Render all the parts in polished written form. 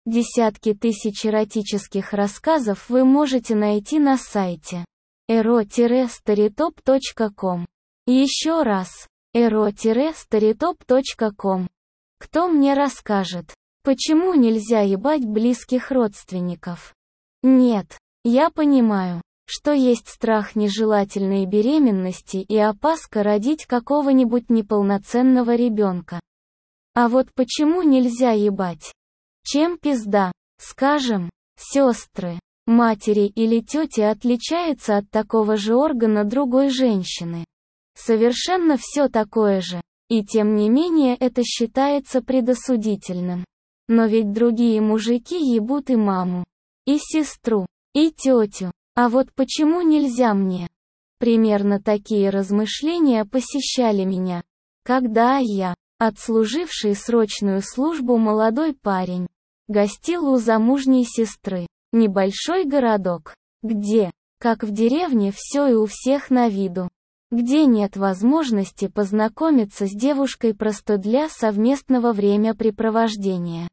Десятки тысяч эротических рассказов вы можете найти на сайте ero-storytop.com. Еще раз, ero-storytop.com. Кто мне расскажет, почему нельзя ебать близких родственников? Нет, я понимаю, что есть страх нежелательной беременности и опаска родить какого-нибудь неполноценного ребенка. А вот почему нельзя ебать? Чем пизда, скажем, сестры, матери или тети отличается от такого же органа другой женщины? Совершенно все такое же, и тем не менее это считается предосудительным. Но ведь другие мужики ебут и маму, и сестру, и тетю, а вот почему нельзя мне? Примерно такие размышления посещали меня, когда я, отслуживший срочную службу молодой парень, гостил у замужней сестры, небольшой городок, где, как в деревне, все и у всех на виду, где нет возможности познакомиться с девушкой просто для совместного времяпрепровождения.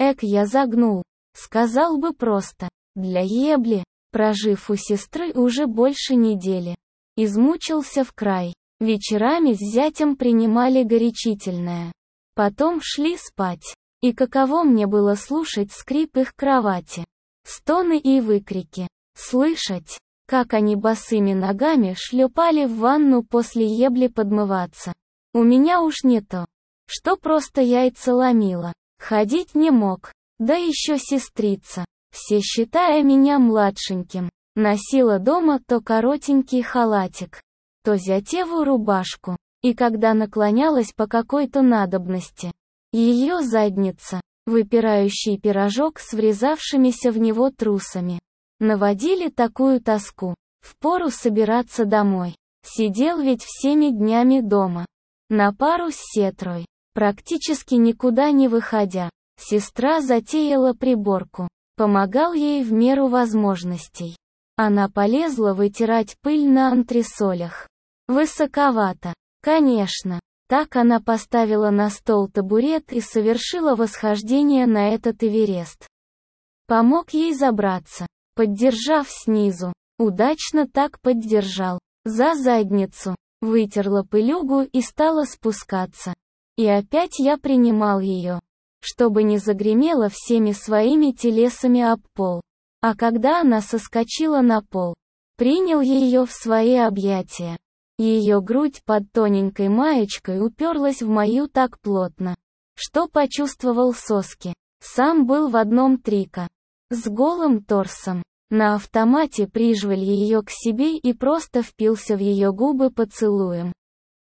Я загнул, сказал бы просто, для ебли, прожив у сестры уже больше недели. Измучился в край. Вечерами с зятем принимали горячительное. Потом шли спать. И каково мне было слушать скрип их кровати. Стоны и выкрики. Слышать, как они босыми ногами шлепали в ванну после ебли подмываться. У меня уж не то, что просто яйца ломило. Ходить не мог. Да еще сестрица, все считая меня младшеньким, носила дома то коротенький халатик, то зятеву рубашку, и когда наклонялась по какой-то надобности, ее задница, выпирающий пирожок с врезавшимися в него трусами, наводили такую тоску. Впору собираться домой. Сидел ведь всеми днями дома. На пару с сестрой, практически никуда не выходя. Сестра затеяла приборку. Помогал ей в меру возможностей. Она полезла вытирать пыль на антресолях. Высоковато. Конечно. Так она поставила на стол табурет и совершила восхождение на этот Эверест. Помог ей забраться, поддержав снизу. Удачно так поддержал. За задницу. Вытерла пылюгу и стала спускаться. И опять я принимал ее, чтобы не загремела всеми своими телесами об пол. А когда она соскочила на пол, принял ее в свои объятия. Ее грудь под тоненькой маечкой уперлась в мою так плотно, что почувствовал соски. Сам был в одном трико. С голым торсом. На автомате прижал ее к себе и просто впился в ее губы поцелуем.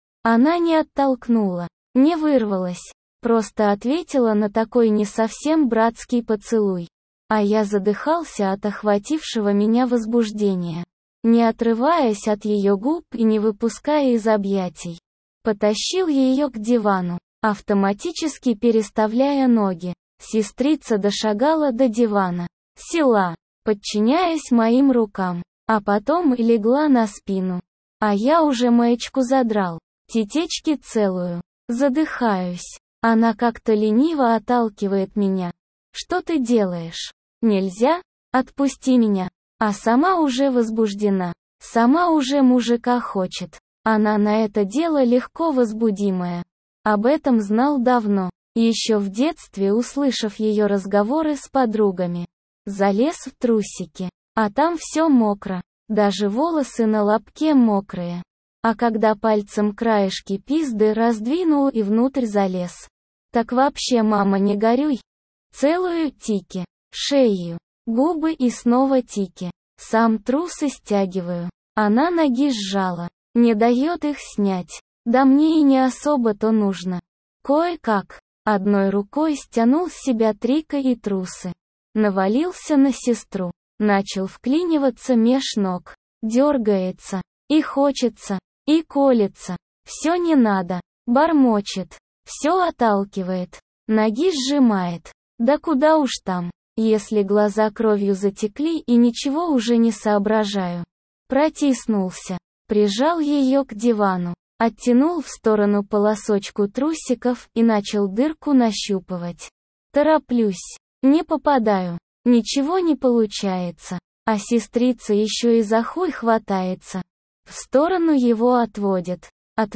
Она не оттолкнула, не вырвалась, просто ответила на такой не совсем братский поцелуй. А я задыхался от охватившего меня возбуждения. Не отрываясь от ее губ и не выпуская из объятий, потащил ее к дивану, автоматически переставляя ноги. Сестрица дошагала до дивана, села, подчиняясь моим рукам, а потом и легла на спину. А я уже маечку задрал, тетечки целую, задыхаюсь. Она как-то лениво отталкивает меня. Что ты делаешь? Нельзя? Отпусти меня. А сама уже возбуждена. Сама уже мужика хочет. Она на это дело легко возбудимая. Об этом знал давно. Еще в детстве, услышав ее разговоры с подругами. Залез в трусики. А там все мокро. Даже волосы на лобке мокрые. А когда пальцем краешки пизды раздвинул и внутрь залез. Так вообще, мама, не горюй. Целую тики. Шею. Губы и снова тики. Сам трусы стягиваю. Она ноги сжала. Не дает их снять. Да мне и не особо-то нужно. Кое-как. Одной рукой стянул с себя трико и трусы. Навалился на сестру. Начал вклиниваться меж ног. Дергается. И хочется. И колется. Все не надо. Бормочет. Все отталкивает. Ноги сжимает. Да куда уж там. Если глаза кровью затекли и ничего уже не соображаю. Протиснулся. Прижал ее к дивану. Оттянул в сторону полосочку трусиков и начал дырку нащупывать. Тороплюсь. Не попадаю. Ничего не получается. А сестрица еще и за хуй хватается. В сторону его отводит.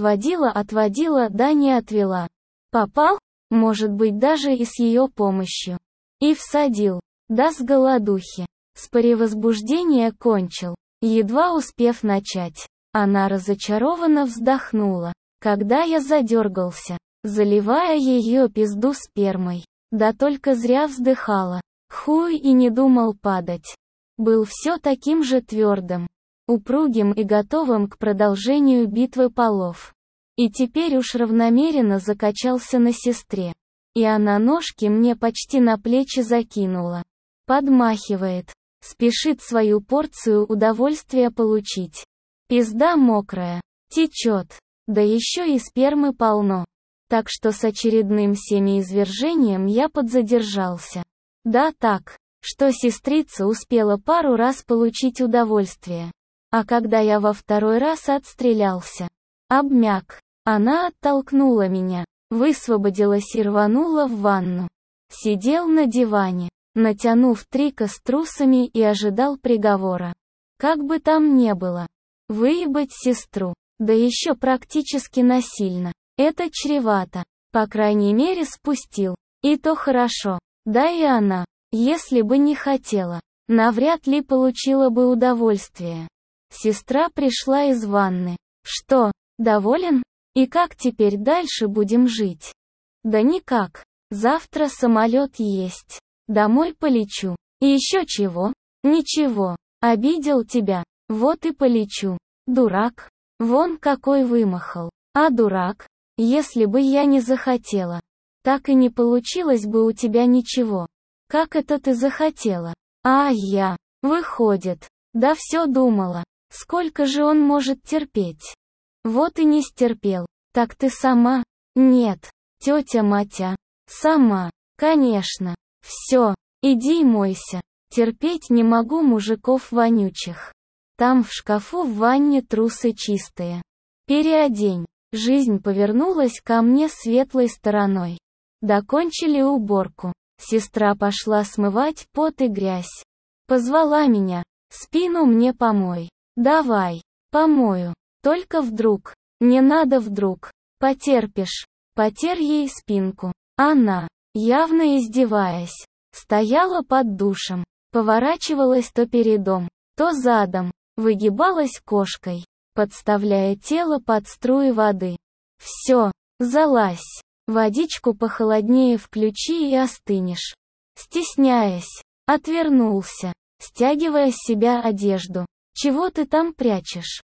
Отводила, да не отвела. Попал? Может быть, даже и с ее помощью. И всадил. Да с голодухи. С перевозбуждения кончил. Едва успев начать. Она разочарованно вздохнула, когда я задергался, заливая ее пизду спермой. Да только зря вздыхала. Хуй и не думал падать. Был все таким же твердым, упругим и готовым к продолжению битвы полов. И теперь уж равномеренно закачался на сестре. И она ножки мне почти на плечи закинула. Подмахивает. Спешит свою порцию удовольствия получить. Пизда мокрая. Течет. Да еще и спермы полно. Так что с очередным семяизвержением я подзадержался. Да так, что сестрица успела пару раз получить удовольствие. А когда я во второй раз отстрелялся, обмяк, она оттолкнула меня, высвободилась и рванула в ванну. Сидел на диване, натянув трико с трусами и ожидал приговора. Как бы там ни было. Выебать сестру, да еще практически насильно. Это чревато. По крайней мере спустил. И то хорошо. Да и она, если бы не хотела, навряд ли получила бы удовольствие. Сестра пришла из ванны. Что, доволен? И как теперь дальше будем жить? Да никак. Завтра самолет есть. Домой полечу. И еще чего? Ничего. Обидел тебя. Вот и полечу. Дурак. Вон какой вымахал. А дурак? Если бы я не захотела, так и не получилось бы у тебя ничего. Как это ты захотела? А я, выходит, да все думала, сколько же он может терпеть. Вот и не стерпел. Так ты сама? Нет, тетя Матя. Сама, конечно. Все, иди мойся. Терпеть не могу мужиков вонючих. Там в шкафу в ванне трусы чистые. Переодень. Жизнь повернулась ко мне светлой стороной. Докончили уборку. Сестра пошла смывать пот и грязь. Позвала меня. Спину мне помой. Давай. Помою. Только вдруг. Не надо вдруг. Потерпишь. Потер ей спинку. Она, явно издеваясь, стояла под душем. Поворачивалась то передом, то задом. Выгибалась кошкой, подставляя тело под струи воды. Все, залазь. Водичку похолоднее включи и остынешь. Стесняясь, отвернулся, стягивая с себя одежду. Чего ты там прячешь?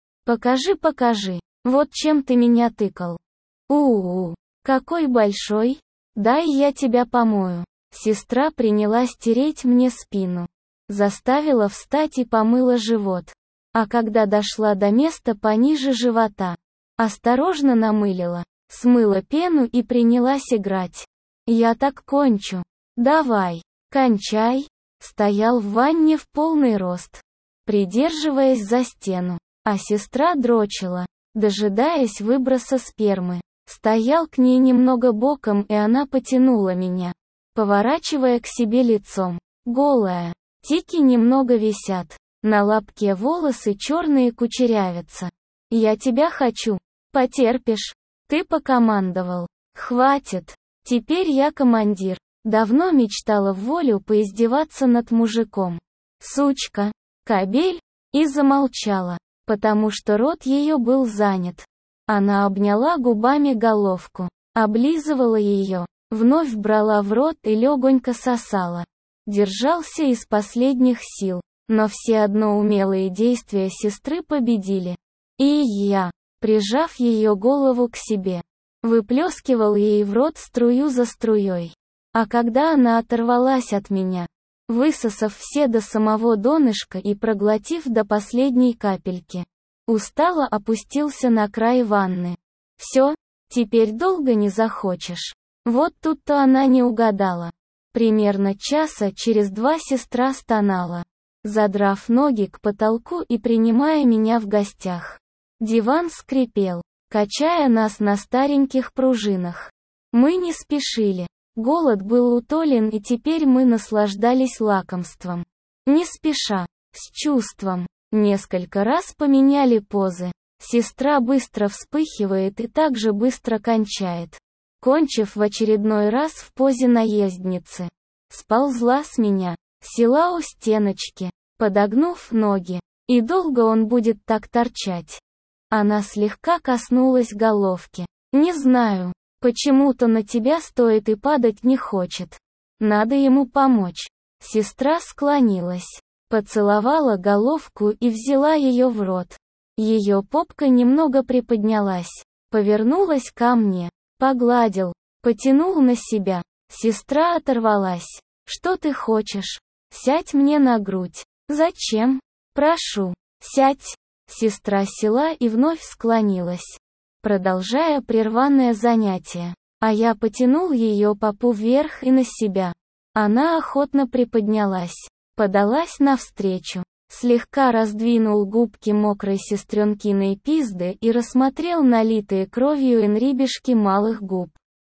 Покажи. Вот чем ты меня тыкал. Какой большой? Дай я тебя помою. Сестра принялась тереть мне спину. Заставила встать и помыла живот. А когда дошла до места пониже живота, осторожно намылила, смыла пену и принялась играть. Я так кончу. Давай, кончай. Стоял в ванне в полный рост, придерживаясь за стену, а сестра дрочила, дожидаясь выброса спермы. Стоял к ней немного боком, и она потянула меня, поворачивая к себе лицом. Голая. Тики немного висят. На лобке волосы черные кучерявятся. Я тебя хочу. Потерпишь. Ты покомандовал. Хватит. Теперь я командир. Давно мечтала в волю поиздеваться над мужиком. Сучка. Кобель. И замолчала, потому что рот ее был занят. Она обняла губами головку, облизывала ее, вновь брала в рот и легонько сосала. Держался из последних сил, но все одно умелые действия сестры победили. И я, прижав ее голову к себе, выплескивал ей в рот струю за струей. А когда она оторвалась от меня, высосав все до самого донышка и проглотив до последней капельки, устало опустился на край ванны. Все, теперь долго не захочешь. Вот тут-то она не угадала. Примерно часа через два сестра стонала, задрав ноги к потолку и принимая меня в гостях. Диван скрипел, качая нас на стареньких пружинах. Мы не спешили. Голод был утолен, и теперь мы наслаждались лакомством. Не спеша, с чувством. Несколько раз поменяли позы. Сестра быстро вспыхивает и также быстро кончает. Кончив в очередной раз в позе наездницы. Сползла с меня, села у стеночки, подогнув ноги. И долго он будет так торчать? Она слегка коснулась головки. Не знаю, почему-то на тебя стоит и падать не хочет. Надо ему помочь. Сестра склонилась, поцеловала головку и взяла ее в рот. Ее попка немного приподнялась, повернулась ко мне, погладил, потянул на себя. Сестра оторвалась. Что ты хочешь? Сядь мне на грудь. Зачем? Прошу, сядь. Сестра села и вновь склонилась, продолжая прерванное занятие. А я потянул ее попу вверх и на себя. Она охотно приподнялась, подалась навстречу, слегка раздвинул губки мокрой сестренкиной пизды и рассмотрел налитые кровью энрибишки малых губ.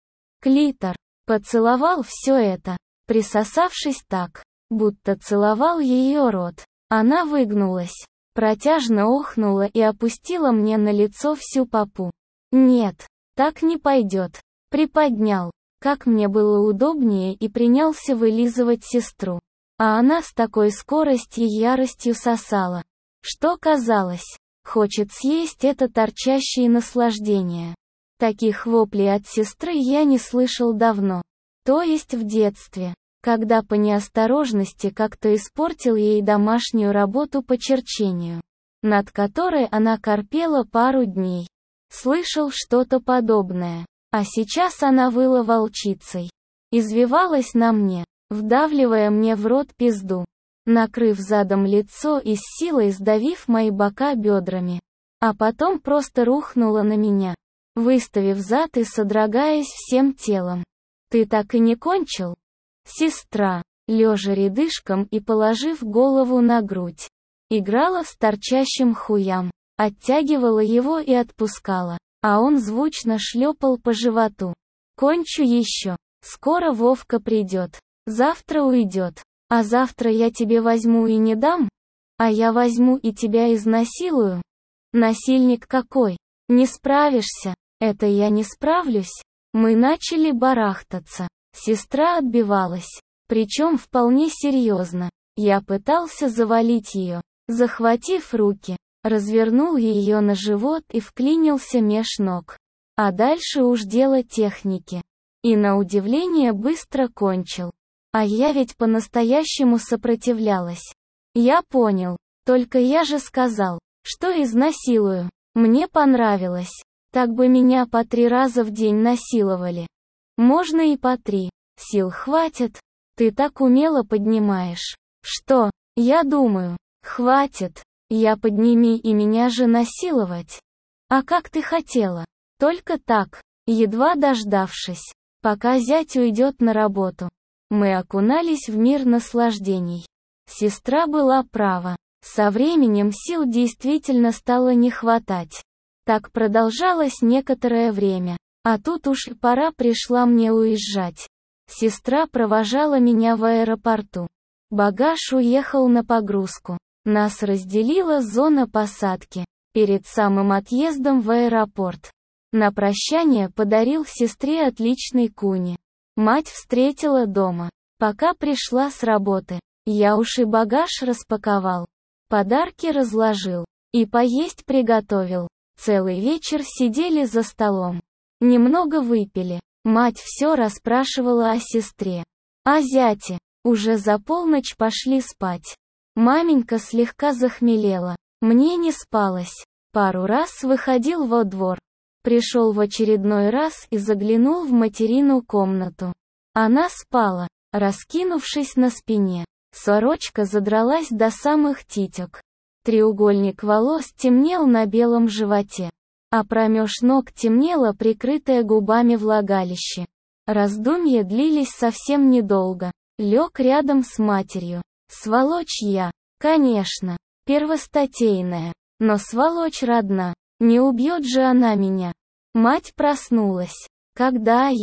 Клитор. Поцеловал все это, присосавшись так, будто целовал ее рот. Она выгнулась, протяжно охнула и опустила мне на лицо всю попу. Нет, так не пойдет. Приподнял, как мне было удобнее, и принялся вылизывать сестру. А она с такой скоростью и яростью сосала, что казалось, хочет съесть это торчащее наслаждение. Таких воплей от сестры я не слышал давно. То есть в детстве, когда по неосторожности как-то испортил ей домашнюю работу по черчению, над которой она корпела пару дней. Слышал что-то подобное. А сейчас она выла волчицей. Извивалась на мне, вдавливая мне в рот пизду, накрыв задом лицо и с силой сдавив мои бока бедрами. А потом просто рухнула на меня, выставив зад и содрогаясь всем телом. «Ты так и не кончил?» Сестра, лежа рядышком и положив голову на грудь, играла с торчащим хуям, оттягивала его и отпускала, а он звучно шлепал по животу. «Кончу еще. Скоро Вовка придет. Завтра уйдет. А завтра я тебе возьму и не дам? А я возьму и тебя изнасилую? Насильник какой? Не справишься. Это я не справлюсь». Мы начали барахтаться. Сестра отбивалась, причем вполне серьезно. Я пытался завалить ее, захватив руки, развернул ее на живот и вклинился меж ног. А дальше уж дело техники. И на удивление быстро кончил. А я ведь по-настоящему сопротивлялась. Я понял, только я же сказал, что изнасилую. Мне понравилось. Так бы меня по 3 раза в день насиловали. Можно и по 3. Сил хватит. Ты так умело поднимаешь. Что? Я думаю, хватит. Я подними и меня же насиловать. А как ты хотела? Только так, едва дождавшись, пока зять уйдет на работу. Мы окунались в мир наслаждений. Сестра была права. Со временем сил действительно стало не хватать. Так продолжалось некоторое время. А тут уж и пора пришла мне уезжать. Сестра провожала меня в аэропорту. Багаж уехал на погрузку. Нас разделила зона посадки. Перед самым отъездом в аэропорт. На прощание подарил сестре отличный куни. Мать встретила дома. Пока пришла с работы, я уж и багаж распаковал. Подарки разложил. И поесть приготовил. Целый вечер сидели за столом. Немного выпили. Мать все расспрашивала о сестре. О зяте. Уже за полночь пошли спать. Маменька слегка захмелела. Мне не спалось. Пару раз выходил во двор. Пришел в очередной раз и заглянул в материну комнату. Она спала, раскинувшись на спине. Сорочка задралась до самых титек. Треугольник волос темнел на белом животе. А промеж ног темнело прикрытое губами влагалище. Раздумья длились совсем недолго. Лег рядом с матерью. Сволочь я, конечно, первостатейная, но сволочь родна. Не убьет же она меня. Мать проснулась, когда я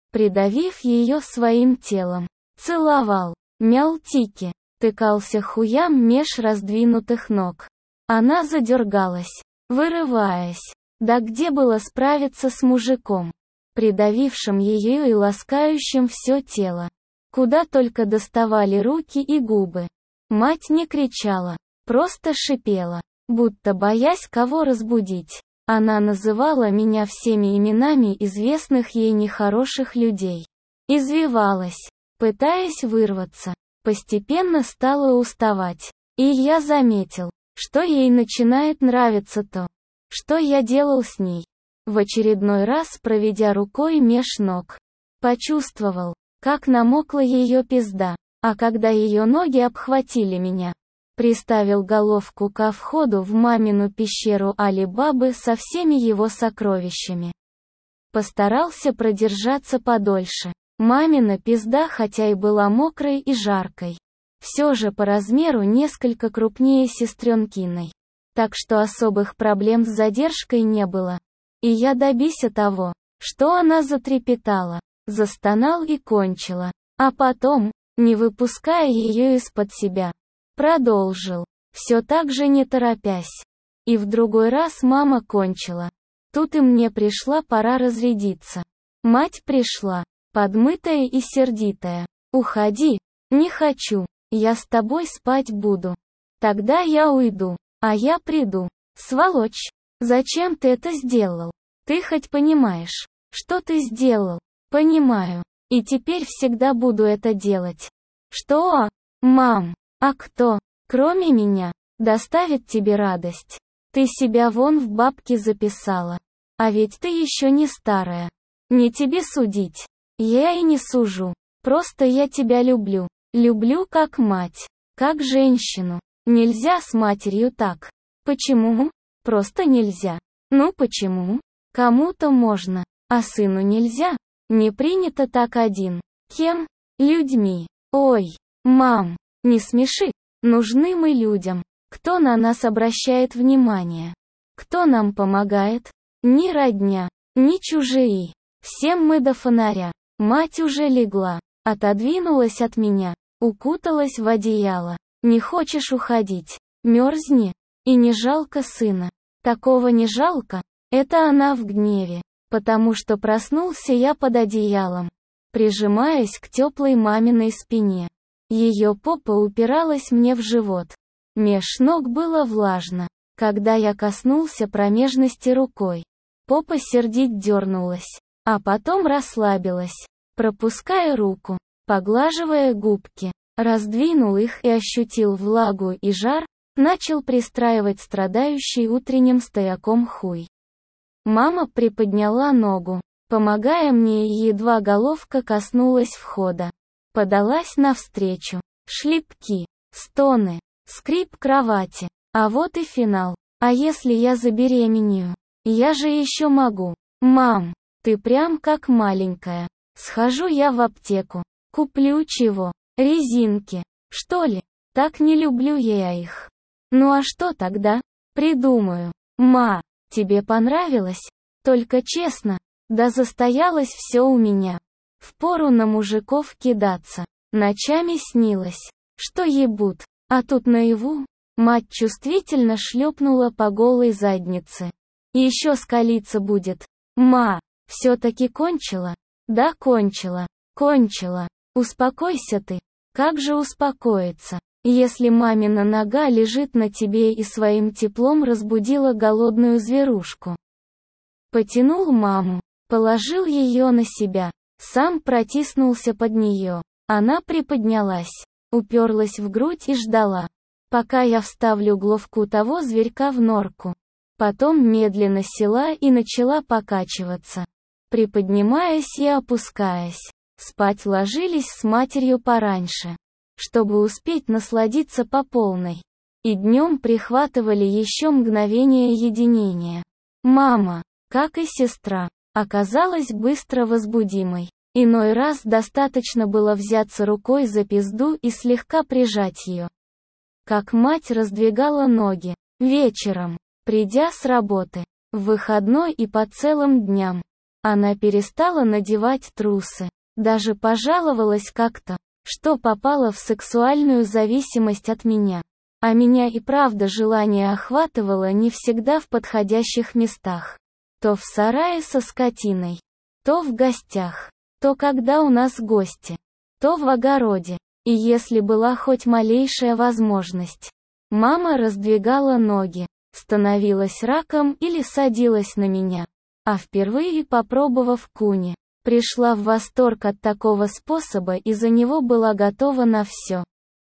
придавив ее своим телом. Целовал, мял тики, тыкался хуям меж раздвинутых ног. Она задергалась, вырываясь. Да где было справиться с мужиком, придавившим ее и ласкающим все тело? Куда только доставали руки и губы. Мать не кричала, просто шипела, будто боясь кого разбудить. Она называла меня всеми именами известных ей нехороших людей. Извивалась, пытаясь вырваться. Постепенно стала уставать. И я заметил, что ей начинает нравиться то, что я делал с ней. В очередной раз проведя рукой меж ног, почувствовал, как намокла ее пизда, а когда ее ноги обхватили меня, приставил головку ко входу в мамину пещеру Али-Бабы со всеми его сокровищами. Постарался продержаться подольше. Мамина пизда хотя и была мокрой и жаркой, все же по размеру несколько крупнее сестренкиной. Так что особых проблем с задержкой не было. И я добился того, что она затрепетала, застонал и кончила. А потом, не выпуская ее из-под себя, продолжил, все так же не торопясь. И в другой раз мама кончила. Тут и мне пришла пора разрядиться. Мать пришла, подмытая и сердитая. «Уходи, не хочу, я с тобой спать буду. Тогда я уйду, а я приду. Сволочь, зачем ты это сделал? Ты хоть понимаешь, что ты сделал?» «Понимаю. И теперь всегда буду это делать». «Что? Мам, а кто, кроме меня, доставит тебе радость? Ты себя вон в бабки записала. А ведь ты еще не старая. Не тебе судить. Я и не сужу. Просто я тебя люблю. Люблю как мать, как женщину. Нельзя с матерью так. Почему? Просто нельзя. Ну почему? Кому-то можно, а сыну нельзя. Не принято так один. Кем? Людьми. Ой, мам, не смеши. Нужны мы людям. Кто на нас обращает внимание? Кто нам помогает? Ни родня, ни чужие. Всем мы до фонаря. Мать уже легла, отодвинулась от меня, укуталась в одеяло. Не хочешь уходить? Мерзни. И не жалко сына. Такого не жалко. Это она в гневе. Потому что проснулся я под одеялом, прижимаясь к теплой маминой спине. Ее попа упиралась мне в живот. Меж ног было влажно. Когда я коснулся промежности рукой, попа сердить дернулась, а потом расслабилась, пропуская руку, поглаживая губки, раздвинул их и ощутил влагу и жар, начал пристраивать страдающий утренним стояком хуй. Мама приподняла ногу, помогая мне, и едва головка коснулась входа. Подалась навстречу. Шлепки, стоны, скрип кровати. А вот и финал. А если я забеременею? Я же еще могу. Мам, ты прям как маленькая. Схожу я в аптеку. Куплю чего? Резинки. Что ли? Так не люблю я их. Ну а что тогда? Придумаю. Ма, тебе понравилось? Только честно, да застоялось все у меня. Впору на мужиков кидаться. Ночами снилось, что ебут. А тут наяву, мать чувствительно шлепнула по голой заднице. Еще скалиться будет. Ма, все-таки кончила? Да кончила. Кончила. Успокойся ты. Как же успокоиться, если мамина нога лежит на тебе и своим теплом разбудила голодную зверушку? Потянул маму, положил ее на себя, сам протиснулся под нее. Она приподнялась, уперлась в грудь и ждала, пока я вставлю головку того зверька в норку. Потом медленно села и начала покачиваться, приподнимаясь и опускаясь. Спать ложились с матерью пораньше, чтобы успеть насладиться по полной. И днем прихватывали еще мгновение единения. Мама, как и сестра, оказалась быстро возбудимой. Иной раз достаточно было взяться рукой за пизду и слегка прижать ее. Как мать раздвигала ноги. Вечером, придя с работы, в выходной и по целым дням. Она перестала надевать трусы. Даже пожаловалась как-то, что попала в сексуальную зависимость от меня. А меня и правда желание охватывало не всегда в подходящих местах. То в сарае со скотиной, то в гостях, то когда у нас гости, то в огороде. И если была хоть малейшая возможность, мама раздвигала ноги, становилась раком или садилась на меня. А впервые попробовав куни, пришла в восторг от такого способа и за него была готова на все.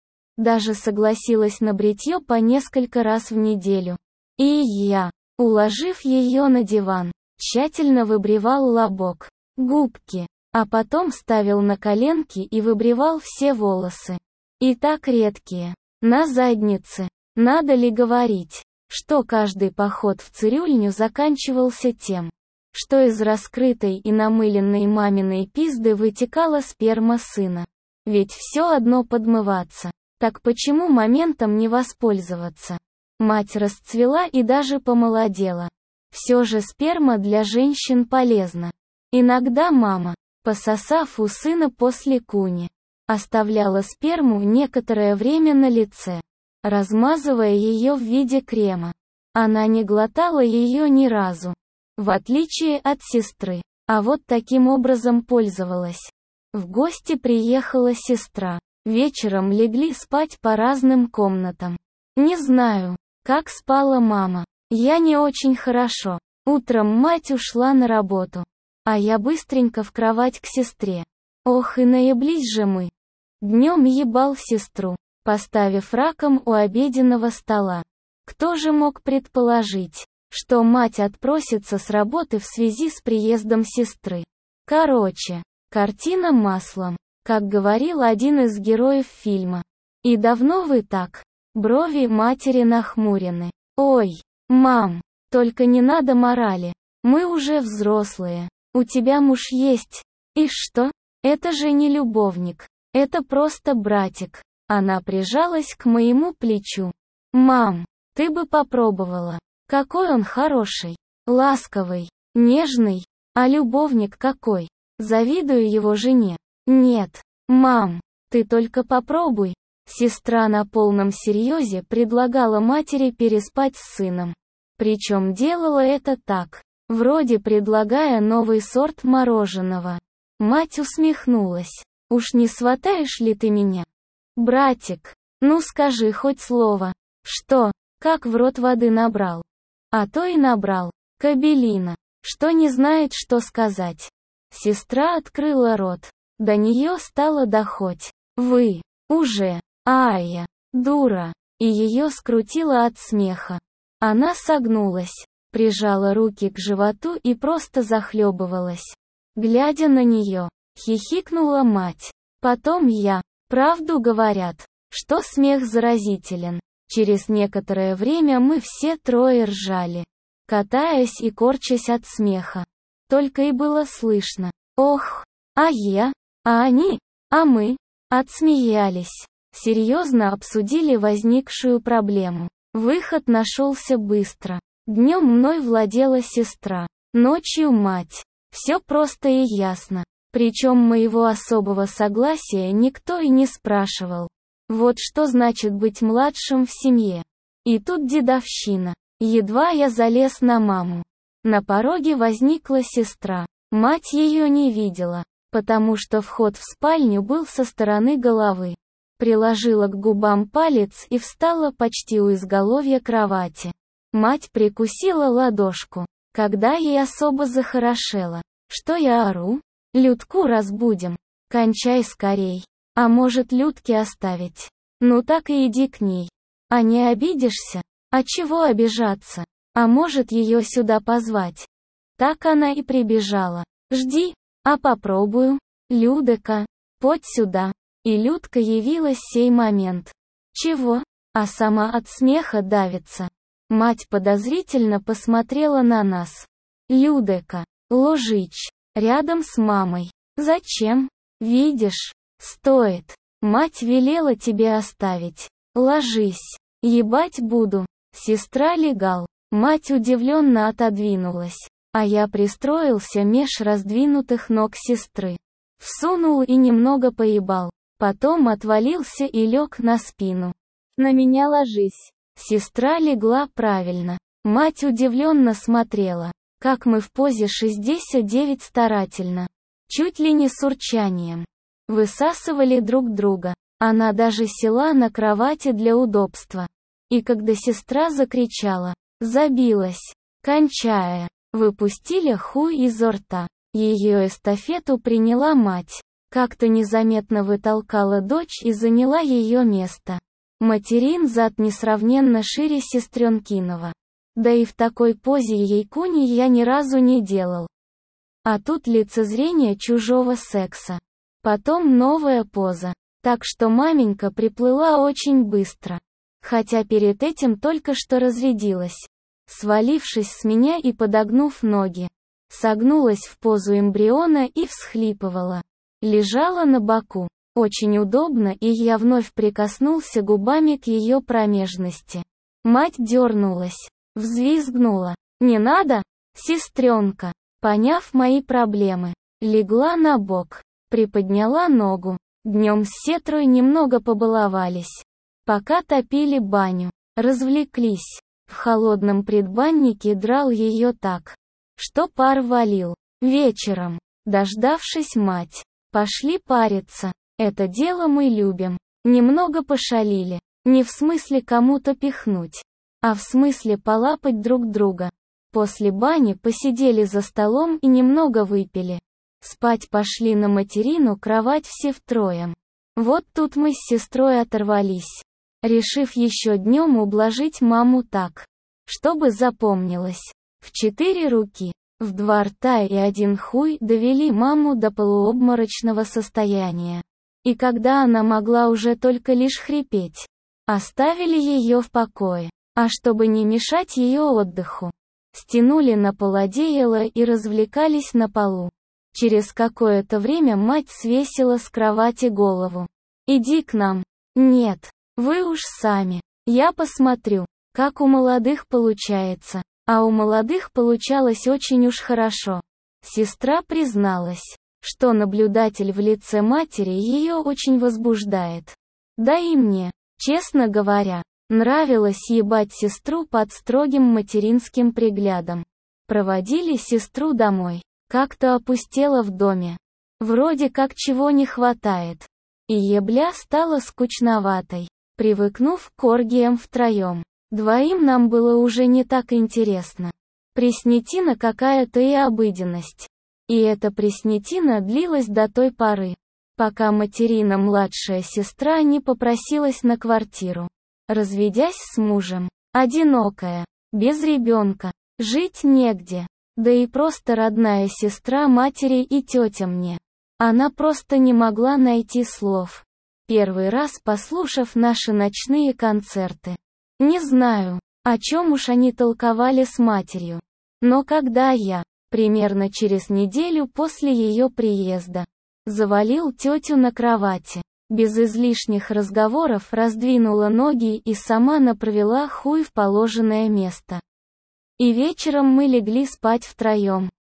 Даже согласилась на бритье по несколько раз в неделю. И я, уложив ее на диван, тщательно выбривал лобок, губки, а потом ставил на коленки и выбривал все волосы. И так редкие. На заднице. Надо ли говорить, что каждый поход в цирюльню заканчивался тем, что из раскрытой и намыленной маминой пизды вытекала сперма сына. Ведь все одно подмываться. Так почему моментом не воспользоваться? Мать расцвела и даже помолодела. Все же сперма для женщин полезна. Иногда мама, пососав у сына после куни, оставляла сперму некоторое время на лице, размазывая ее в виде крема. Она не глотала ее ни разу, в отличие от сестры, а вот таким образом пользовалась. В гости приехала сестра. Вечером легли спать по разным комнатам. Не знаю, как спала мама. Я не очень хорошо. Утром мать ушла на работу, а я быстренько в кровать к сестре. Ох и наеблись же мы. Днем ебал сестру, поставив раком у обеденного стола. Кто же мог предположить, что мать отпросится с работы в связи с приездом сестры? Короче, картина маслом, как говорил один из героев фильма. И давно вы так? Брови матери нахмурены. Ой, мам, только не надо морали. Мы уже взрослые. У тебя муж есть. И что? Это же не любовник. Это просто братик. Она прижалась к моему плечу. Мам, ты бы попробовала. Какой он хороший, ласковый, нежный. А любовник какой? Завидую его жене. Нет, мам, ты только попробуй. Сестра на полном серьезе предлагала матери переспать с сыном. Причем делала это так, вроде предлагая новый сорт мороженого. Мать усмехнулась. Уж не сватаешь ли ты меня? Братик, ну скажи хоть слово. Что, как в рот воды набрал? А то и набрал. Кобелина, что не знает, что сказать. Сестра открыла рот. До нее стало доходь. Вы, уже, Ая, дура. И ее скрутило от смеха. Она согнулась, прижала руки к животу и просто захлебывалась. Глядя на нее, хихикнула мать. Потом я. Правду говорят, что смех заразителен. Через некоторое время мы все трое ржали, катаясь и корчась от смеха. Только и было слышно. Ох, а я, а они, а мы. Отсмеялись. Серьезно обсудили возникшую проблему. Выход нашелся быстро. Днем мной владела сестра, ночью мать. Все просто и ясно. Причем моего особого согласия никто и не спрашивал. Вот что значит быть младшим в семье. И тут дедовщина. Едва я залез на маму. На пороге возникла сестра. Мать ее не видела, потому что вход в спальню был со стороны головы. Приложила к губам палец и встала почти у изголовья кровати. Мать прикусила ладошку, когда ей особо захорошело. Что я ору? Людку разбудим. Кончай скорей. А может Людке оставить? Ну так и иди к ней. А не обидишься? А чего обижаться? А может ее сюда позвать? Так она и прибежала. Жди, а попробую. Людека, подь сюда. И Людка явилась сей момент. Чего? А сама от смеха давится. Мать подозрительно посмотрела на нас. Людека, ложись. Рядом с мамой. Зачем? Видишь? Стоит. Мать велела тебе оставить. Ложись. Ебать буду. Сестра легал. Мать удивленно отодвинулась. а я пристроился меж раздвинутых ног сестры. Всунул и немного поебал, потом отвалился и лег на спину. «На меня ложись». Сестра легла правильно. Мать удивленно смотрела, как мы в позе 69 старательно, чуть ли не с урчанием, высасывали друг друга. Она даже села на кровати для удобства. И когда сестра закричала, забилась, кончая, выпустили хуй изо рта. Ее эстафету приняла мать. Как-то незаметно вытолкала дочь и заняла ее место. Материн зад несравненно шире сестренкиного. Да и в такой позе ей куни я ни разу не делал. А тут лицезрение чужого секса. Потом новая поза. Так что маменька приплыла очень быстро. Хотя перед этим только что разрядилась. Свалившись с меня и подогнув ноги. Согнулась в позу эмбриона и всхлипывала. Лежала на боку. Очень удобно, и я вновь прикоснулся губами к ее промежности. Мать дернулась. Взвизгнула. «Не надо, сестренка!» Поняв мои проблемы, легла на бок, приподняла ногу. Днем с сестрой немного побаловались. Пока топили баню, развлеклись. В холодном предбаннике драл ее так, что пар валил. Вечером, дождавшись мать, пошли париться. Это дело мы любим. Немного пошалили. Не в смысле кому-то пихнуть, а в смысле полапать друг друга. После бани посидели за столом и немного выпили. Спать пошли на материну кровать все втроем. Вот тут мы с сестрой оторвались, решив еще днем ублажить маму так, чтобы запомнилось. В 4 руки, в 2 рта и 1 хуй довели маму до полуобморочного состояния. И когда она могла уже только лишь хрипеть, оставили ее в покое. А чтобы не мешать ее отдыху, стянули на пол одеяло и развлекались на полу. Через какое-то время мать свесила с кровати голову. «Иди к нам». «Нет, вы уж сами. Я посмотрю, как у молодых получается». А у молодых получалось очень уж хорошо. Сестра призналась, что наблюдатель в лице матери ее очень возбуждает. Да и мне, честно говоря, нравилось ебать сестру под строгим материнским приглядом. Проводили сестру домой. Как-то опустела в доме. Вроде как чего не хватает. И ебля стала скучноватой. Привыкнув к оргиям втроем. Двоим нам было уже не так интересно. Приснятина какая-то и обыденность. И эта приснятина длилась до той поры, пока материна младшая сестра не попросилась на квартиру. Разведясь с мужем, одинокая, без ребенка, жить негде. Да и просто родная сестра матери и тетя мне. Она просто не могла найти слов. Первый раз послушав наши ночные концерты. Не знаю, о чем уж они толковали с матерью. Но когда я, примерно через неделю после ее приезда, завалил тетю на кровати, без излишних разговоров раздвинула ноги и сама направила хуй в положенное место. И вечером мы легли спать втроем.